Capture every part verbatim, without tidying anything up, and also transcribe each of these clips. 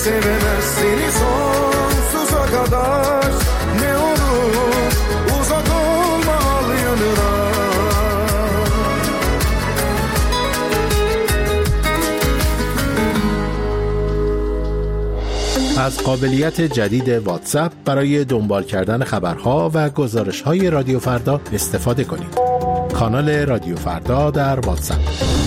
sevenestini sonsuza kadar. Ne olur uzak olma al yanına. از قابلیت جدید واتساپ برای دنبال کردن خبرها و گزارش‌های رادیو فردا استفاده کنید. کانال رادیو فردا در واتساپ.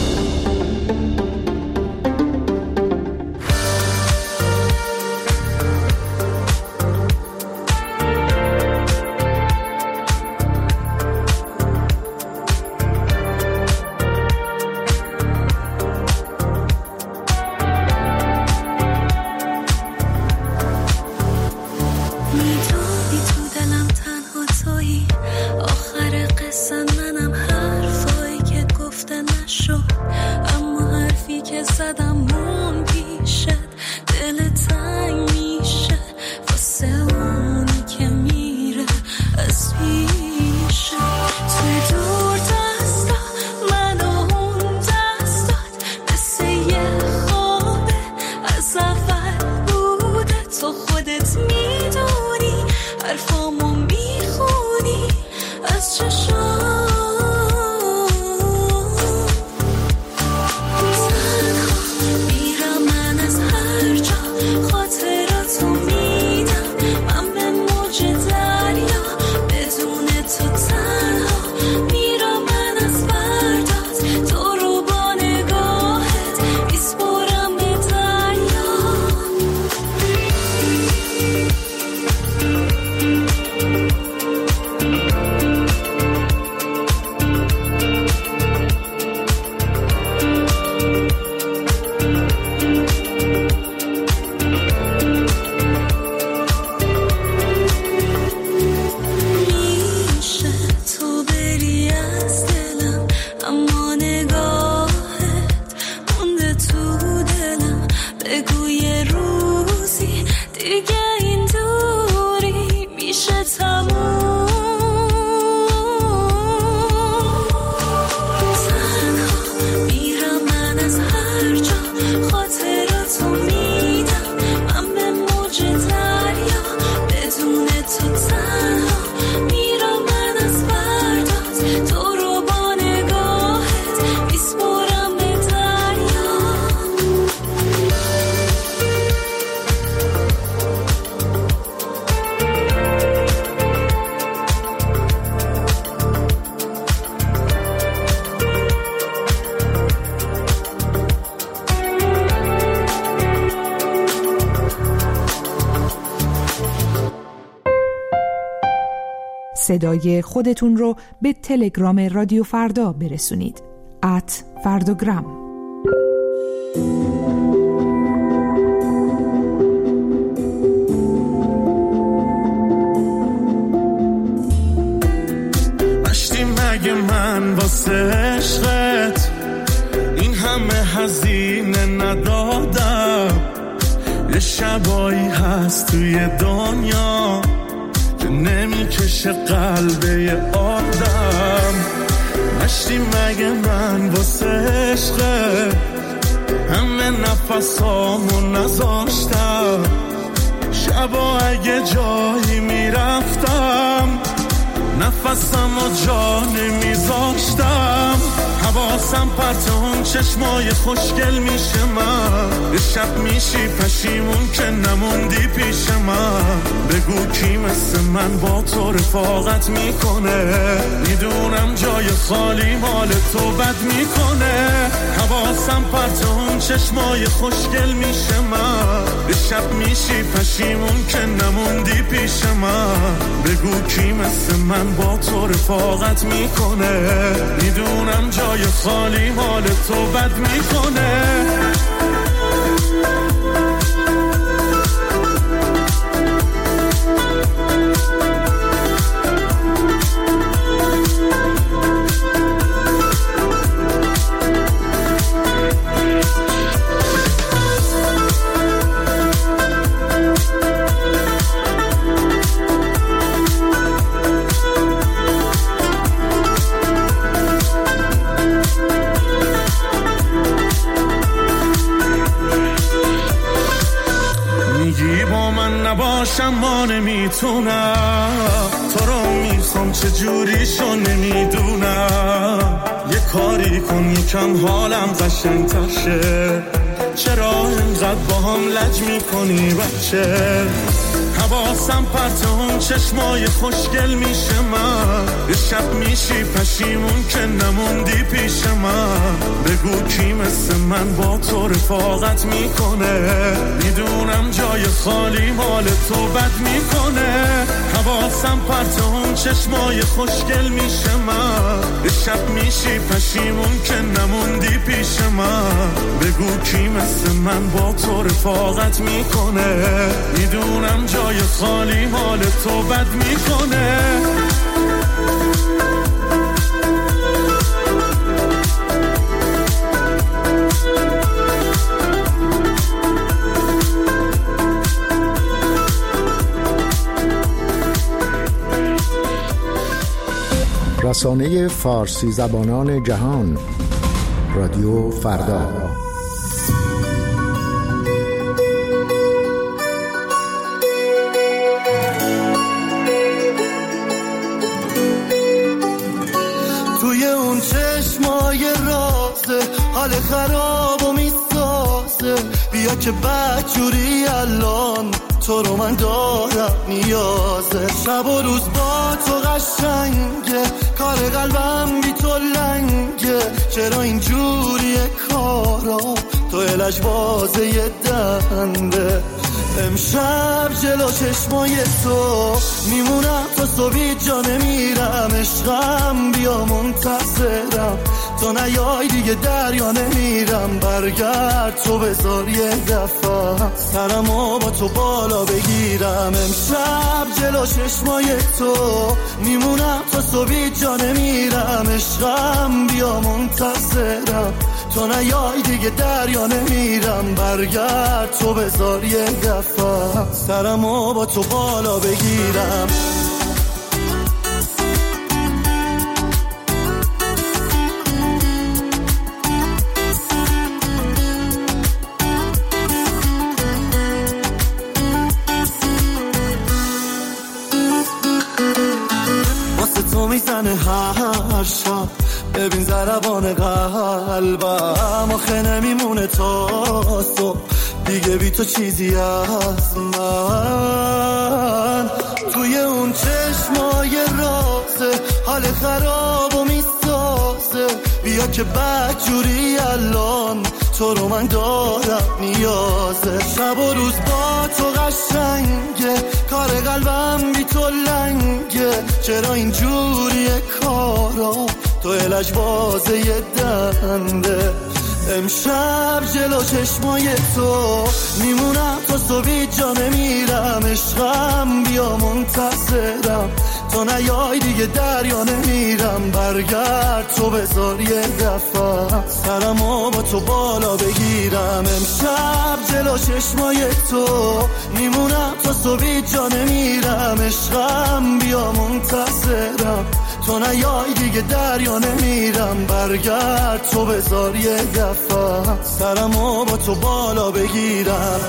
صدای خودتون رو به تلگرام رادیو فردا برسونید. ات فردوگرام. مشتی مگه من واسه عشقت این همه هزینه ندادم؟ یه شبایی هست توی دنیا نمیکشه قلبه یه آدم. مشتی مگه من واسه عشقه همه نفسامو نذاشتم. شبا اگه جایی میرفتم نفسمو جا نمیذاشتم. حواسم پرت اون چشمای خوشگل میشه من. یه شب میشی پشیمون که نموندی پیش من. بگو کی مثل من با تو رفاقت میکنه؟ میدونم جای خالی مال تو بد میکنه. حواسم پرت اون چشمای خوشگل میشه من. یه شب میشی پشیمون که نموندی پیش من. بگو کی مثل من با تو رفاقت میکنه؟ میدونم جای خالی مال تو بد میکنه. اما نمیتونم، تو رو میخوام چجوریشو نمیدونم. یه کاری کن یکم حالم قشنگ‌تر شه، چرا اینقدر با هم لج میکنی بچه؟ حواسم پرت اون چشمای خوشگل میشه من، یه شب میشی پشیمون که نموندی پیش من. بگو کی مثل من با تو رفاقت میکنه، میدونم جای خالی مال تو بد میکنه. حواسم پرت اون چشمای خوشگل میشه من، یه شب میشی پشیمون که نموندی پیش من. بگو کی مثل من با تو رفاقت میکنه، میدونم جای خالی مال تو بد میکنه. رسانه فارسی زبانان جهان، رادیو فردا. توی اون چشمای رازه حال خراب و میسازه، بیا که بدجوری الان تو رو من دارم نیازه. شب و روز با تو قشنگه، کار قلبم بی تو لنگه. چرا اینجوریه کارا، تو الش بازه یه دنده. امشب جلو چشمای تو میمونم تا صبحی جا نمیرم. عشقم بیا منتظرم، تو نیای دیگه دریا نمیرم. برگرد تو بذار یه دفعه سرمو با تو بالا بگیرم. امشب جلو چشمای تو میمونم تا صبحی جا نمیرم. عشقم بیا منتظرم، تو نیای دیگه دریا نمیرم. برگرد تو بذار یه دفعه سرمو با تو بالا بگیرم. واسه تو میزنه هر شب، ببین ضربان قلبم آخه نمیمونه تا صبح دیگه بی تو چیزی از من. توی اون چشمای رازه حال خراب و میسازه، بیا که بدجوری الان تو رو من دارم نیازه. شب و روز با تو قشنگه، کار قلبم بی تو لنگه. چرا اینجوریه کارا، تو الش بازه یه دنده. امشب جلو چشمای تو میمونم تا صبحی جا نمیرم. عشقم بیا منتظرم، تو نیای دیگه دریا نمیرم. برگرد تو بذار یه دفعه سرمو با تو بالا بگیرم. امشب جلو چشمای تو میمونم تا صبحی جا نمیرم. عشقم بیا منتظرم، تو نیای دیگه دریا نمیرم. برگرد تو بذار یه دفعه سرمو با تو بالا بگیرم.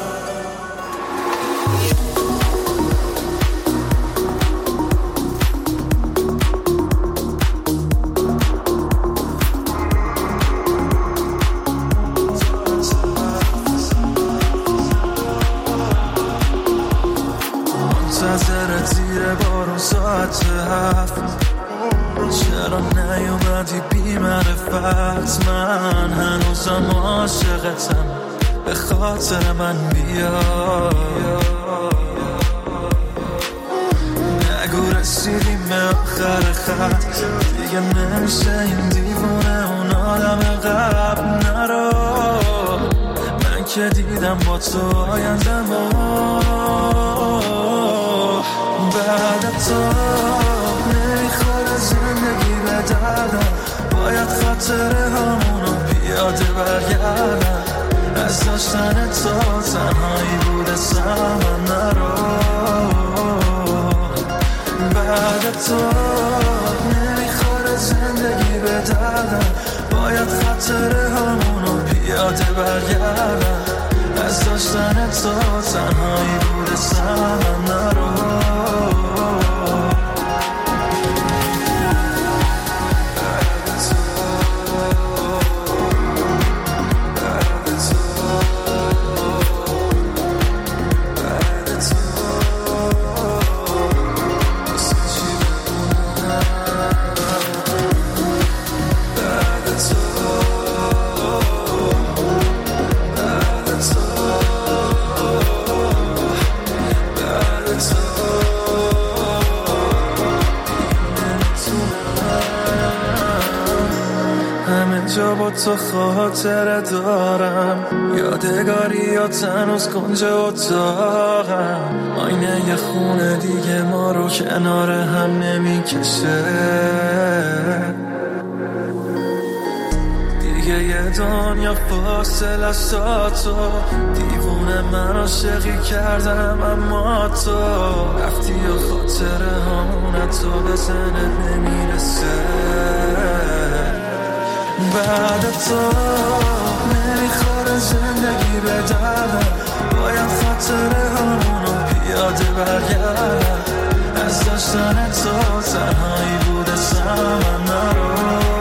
منتظر زیر بارون ساعت هفت، چرا نیومدی بی معرفت؟ من هنوزم عاشقتم، به خاطر من بیا. نگو رسیدیم به آخر خط، دیگه نمیشه این دیوونه اون آدم قبل نرو. من که دیدم با تو آیندم و بعد تو نمیخوره زندگی به دردم. باید خاطره همونو پیاده برگردم. از داشتن تو تنهایی بوده سمن نرو. بعد تو نمیخوره زندگی به دردم. باید خاطره همونو پیاده برگردم. از داشتن تو تنهایی بوده سمن نرو تو خاطره دارم یادگاریات هنوز کنج اتاقم آینه یه خونه دیگه ما رو کنار هم نمیکشه دیگه یه دنیا فاصله است تا تو دیوونه من عاشقی کردم اما تو رفتی و خاطره همونه تو به ذهنت نمیرسه بعد تو نمیخوره زندگی به دردم باید خاطره همونو پیاده برگردم از داشتن تو تنهایی بوده سمن نرو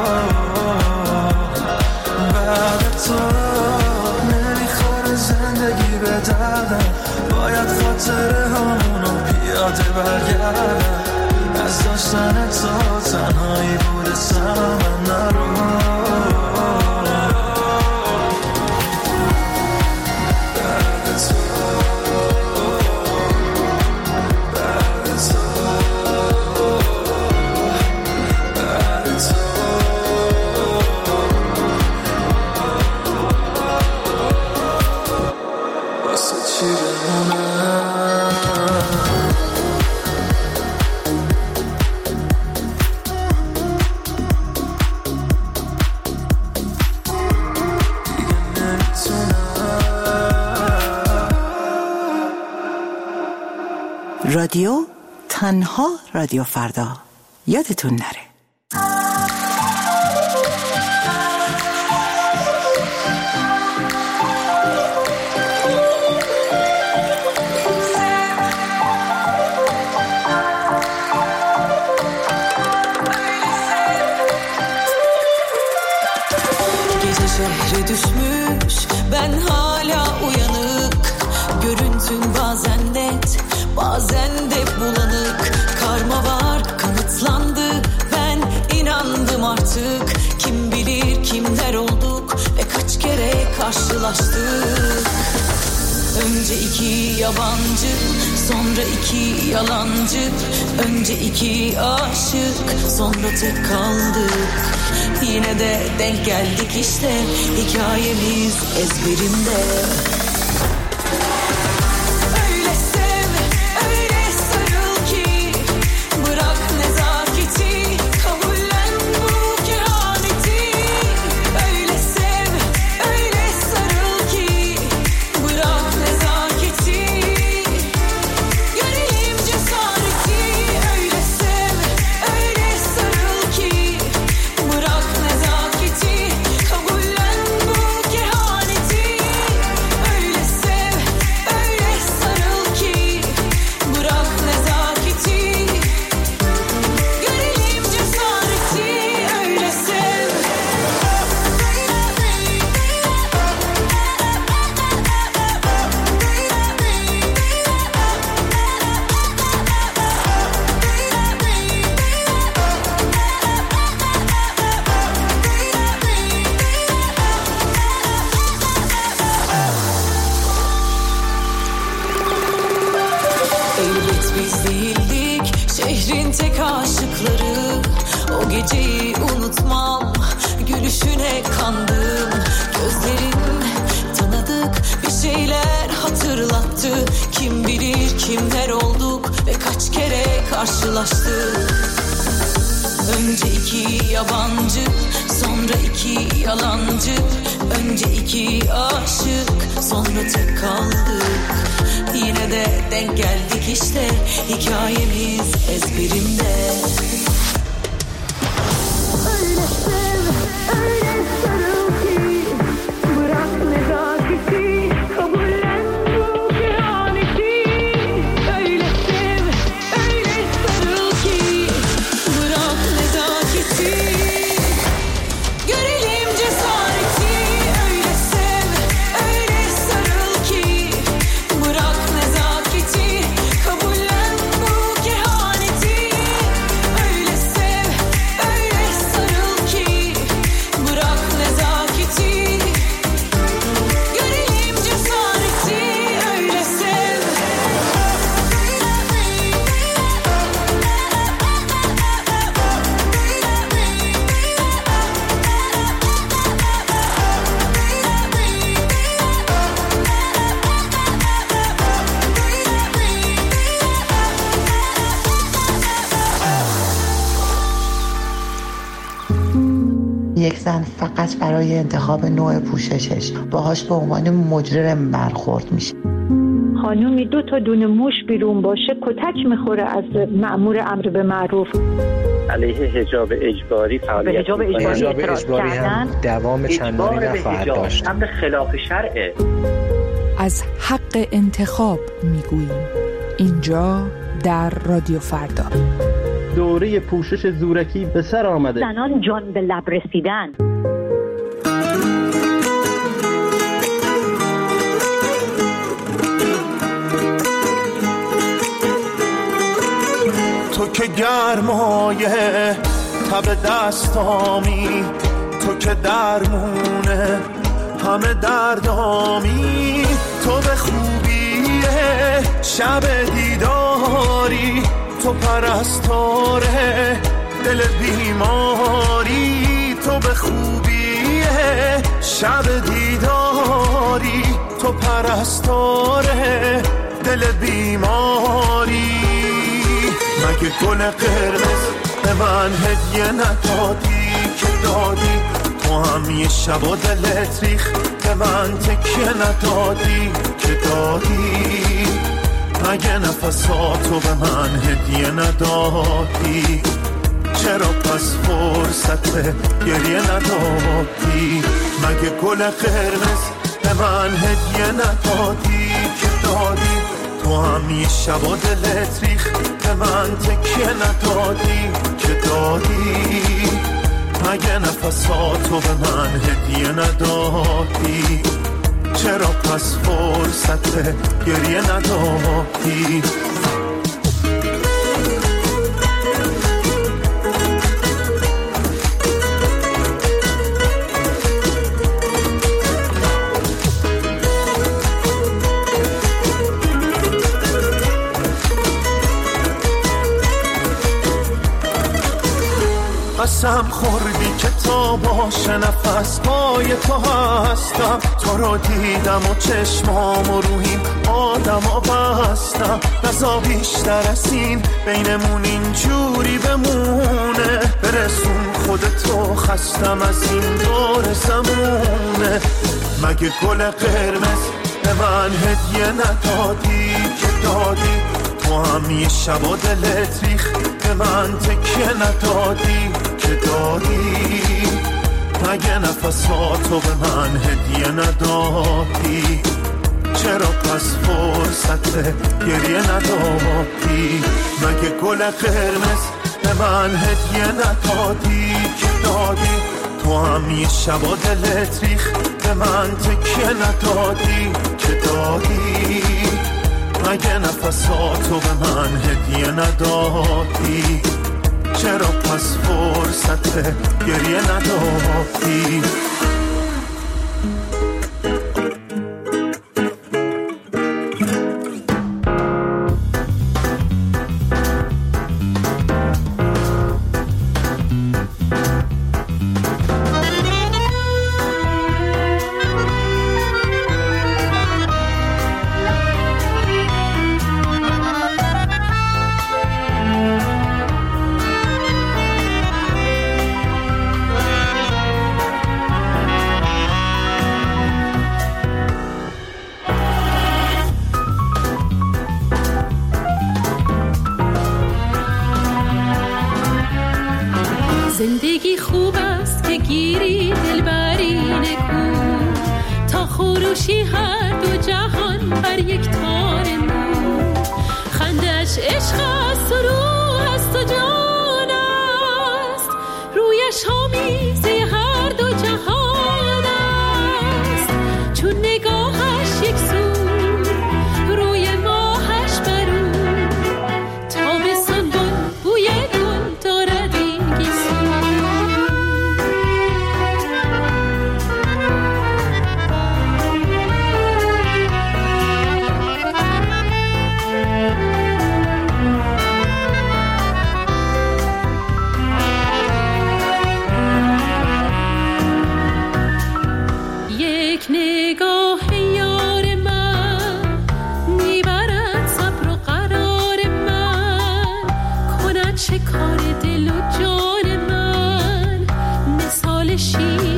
بعد تو نمیخوره زندگی به دردم باید خاطره همونو پیاده برگردم از داشتن تو تنهایی بوده سمن نرو رادیو تنها رادیو فردا یادتون نره. Gece şehre düşmüş ben hala uyanık görüntün bazen net bazen de bulanık karma var kanıtlandı ben inandım artık kim bilir kimler olduk ve kaç kere karşılaştık önce iki yabancı sonra iki yalancı önce iki aşık sonra tek kaldık yine de denk geldik işte hikayemiz ezberimde. Önce iki yabancı, sonra iki yalancı, önce iki aşık, sonra tek kaldık. Yine de denk geldik işte, hikayemiz ezberimde. Öyle sev, öyle sarıl ki, bırak nezaketi, kabullen زن فقط برای انتخاب نوع پوششش باهاش به عنوان مجرم برخورد میشه. خانومی دو تا دونه موش بیرون باشه کتک میخوره از مأمور امر به معروف. علیه حجاب اجباری فعالیت به حجاب اجباری اعتراض کردن دوام چندانی نخواهد داشت. امر خلاف شرعه. از حق انتخاب میگوییم اینجا در رادیو فردا. دوره پوشش زورکی به سر آمده. زنان جان به لب رسیدن. تو که گرمایه تب دستامی، تو که درمونه همه دردامی، تو به خوبی شب دیداری، تو پرستاره دل بیماری، تو به خوبی شب دیداری، تو پرستاره دل بیماری. مگه گل قرمز به من هدیه ندادی که دادی، تو هم یه شب و دلت ریخ به من تکیه ندادی که دادی، مگه نفساتو به من هدیه ندادی، چرا پس فرصت گریه ندادی؟ مگه گل قرمز به من هدیه ندادی که دادی، تو هم یه شب و دلت ریخ به من تکیه ندادی که دادی، مگه نفساتو به من هدیه ندادی، چرا پس فرصت گریه ندادی؟ قسم خوردی که تا باشه نفس پای تو هستم، تو رو دیدم و چشمام و روحیم آدم ها بستم، نزا بیشتر از این بینمون اینجوری بمونه، برسون خودتو خستم از این دور زمونه. مگه گل قرمز به من هدیه ندادی که دادی، تو هم یه شب و دلت ریخ به من تکیه ندادی که دادی، مگه نفساتو به من هدیه ندادی، چرا پس فرصت گریه ندادی؟ مگه گل قرمز به من هدیه ندادی که دادی، تو هم یه شب و دلت ریخ به من تکیه ندادی که دادی، مگه نفساتو به من هدیه ندادی، چرا پس فرصت گریه ندادی؟ زندگی خوب است که گیری دلبری نکو، تا خروشی هر دو جهان بر یک تار مو، خندش عشق است و روح است و جان است، رویش آمیزه هر دو جهان است، چون نگاهش یک سو روی ماهش برو، تابستان بن بوی گل دارد این گیسو. یک نگاه یار من میبرد صبر و قرار من، کند شکار دل و جان من، مثال شیر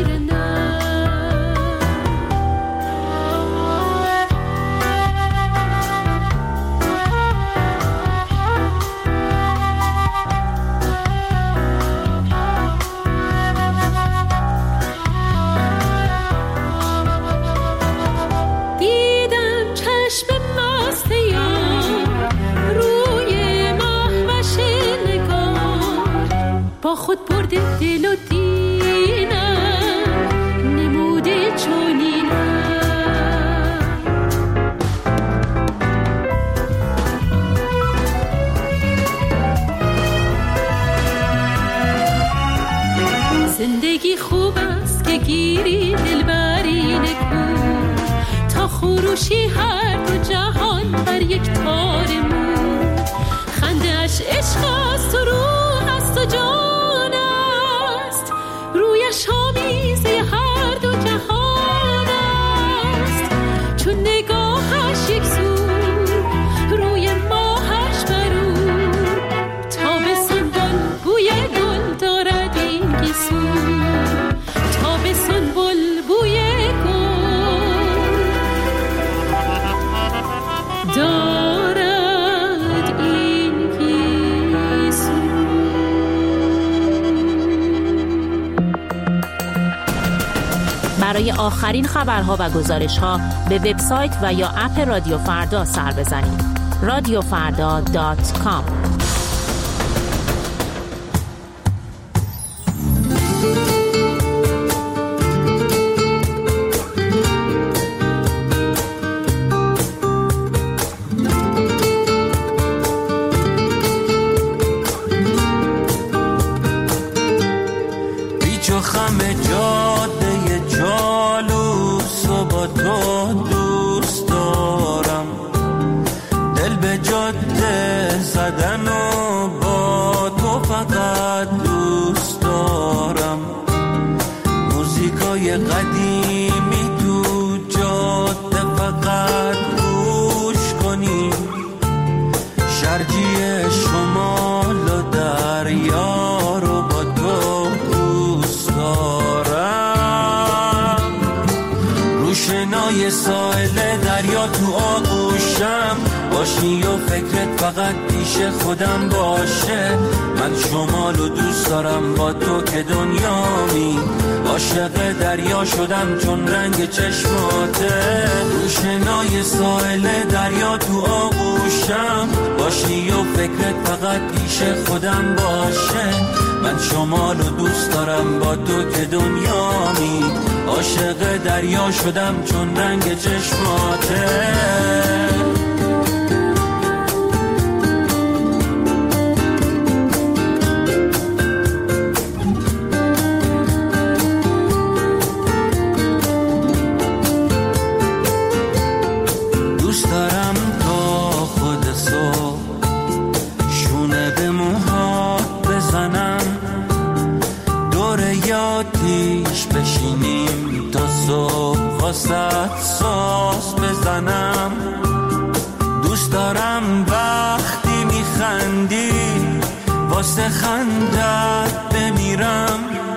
خود برده دل و دینم نموده چونینم. زندگی خوب است که گیری دلبری نکو، تا خروشی هر دو جهان بر یک تار مو. خنده اش عشق است و روح است و جان است، رویش آمیزه هر دو جهان است. چون نگاهش یک سو روی ماهش برو، تابستان گل بوی گل دارد این گیسو، تابستان گل بوی گل دارد این گیسو. برای آخرین خبرها و گزارش‌ها به وبسایت و یا اپ رادیو فردا سر بزنید. رادیو فردا دات کام. باشی و فکرت فقط پیش خودم باشه. من شمالو دوست دارم با تو که دنیامی. عاشق دریا شدم چون رنگ چشماته. روشنای ساحل دریا تو آغوشم. باشی و فکرت فقط پیش خودم باشه. من شمالو دوست دارم با تو که دنیامی. عاشق دریا شدم چون رنگ چشماته. ساز بزنم. دوست دارم وقتی میخندی واسه خندت بمیرم.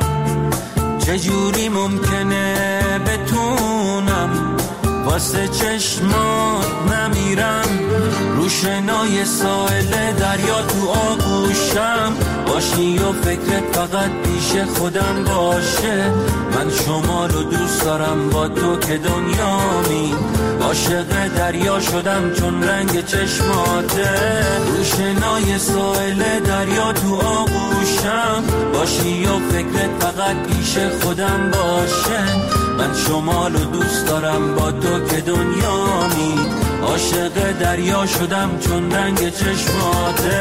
چجوری ممکنه بتونم واسه چشمات نمیرم. روشنای ساحل دریا تو آغوشم. باشی و فکرت فقط پیش خودم باشه. من شمالو دوست دارم با تو که دنیامی. عاشق دریا شدم چون رنگ چشماته. روشنای ساحل دریا تو آغوشم. باشی و فکرت فقط پیش خودم باشه. من شمالو دوست دارم با تو که دنیامی. عاشق دریا شدم چون رنگ چشماته.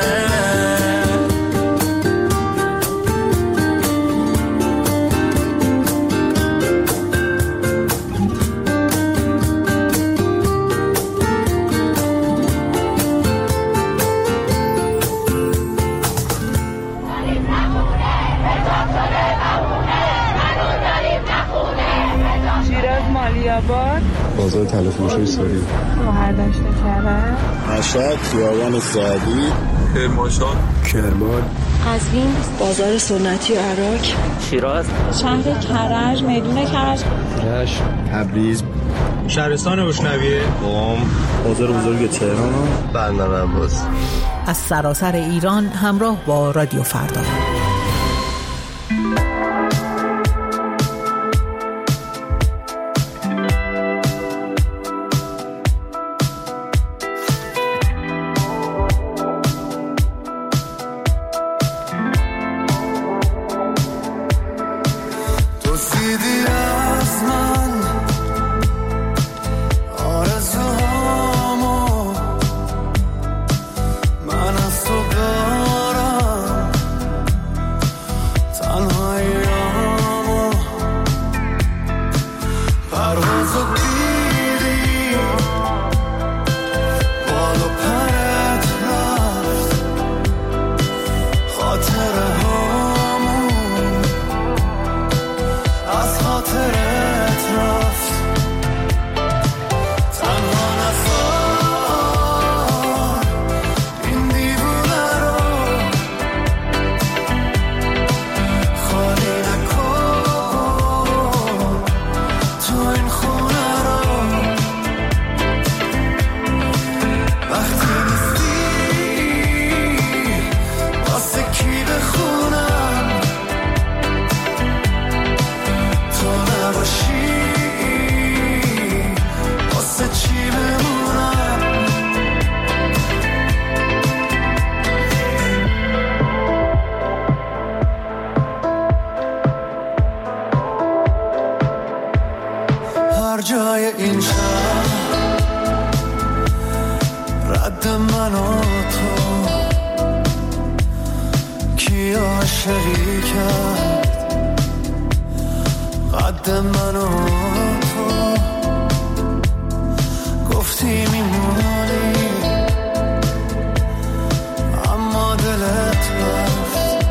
بازار تلفروشی ساری شوهر داشته کرده مشهد خیابان سعدی کرمانشاه کرمان قزوین بازار سنتی عراق شیراز شهر کرج میدون کرج رشت تبریز شهرستان روشنویه قم بازار بزرگ تهران بندر عباس. از سراسر ایران همراه با رادیو فردا. دنیای این شهر رد من و تو کی عاشقی کرد قد من و تو گفتی میمونی اما دلت رفت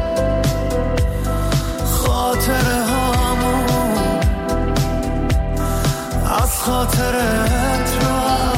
خاطره هامون از خاطرت رفت